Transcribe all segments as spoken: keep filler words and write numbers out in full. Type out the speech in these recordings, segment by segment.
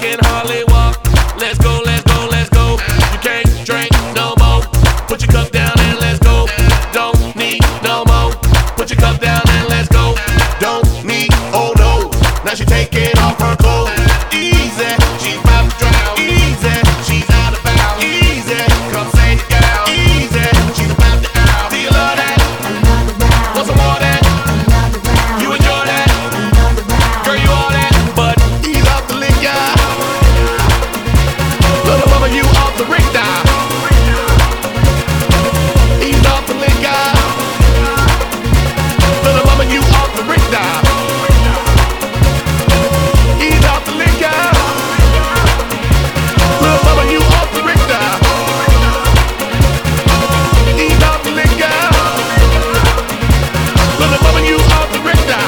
can hardly walk. Let's go, let's go, let's go. You can't drink no more. Put your cup down and let's go. Don't need no more. Put your cup down and let's go. Don't need, oh no. Now she taking off her clothes. Easy, she's about to drown. Easy, she's out of bounds. Easy, come say it, girl. Easy, she's about to out. Do you love that? Want some more of that? You enjoy that? Girl, you all that? But ease off the liquor. Little mama, you off the Richter. Ease off the liquor. Little mama, you off the Richter. Ease off the liquor. Little mama, you off the Richter. Ease off the liquor. Little mama, you off the Richter.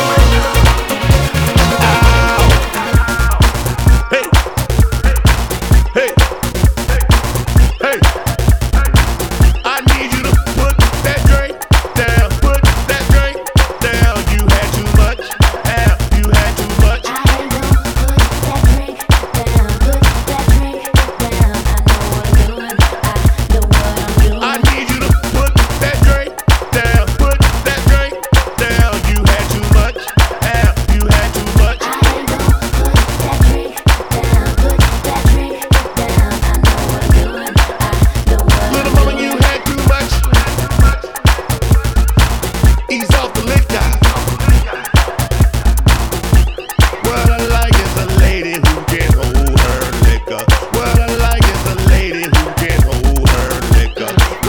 Ow. Hey. Hey. Hey. I need you to put that drink down. Put that drink down. You had too much. Al, you had too much. I need you to put that drink down. Put that drink down. You had too much. Al, you had too much. Little mama, you had too much. Ease off the liquor. What I like is a lady who can hold her liquor. What I like is a lady who can hold her liquor.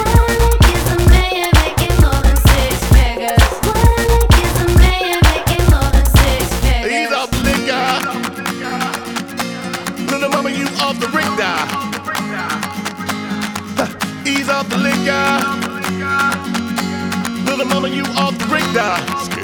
Ease off the liquor. Little mama, you off the Richter. Ease off the liquor. Little mama, you off the Richter.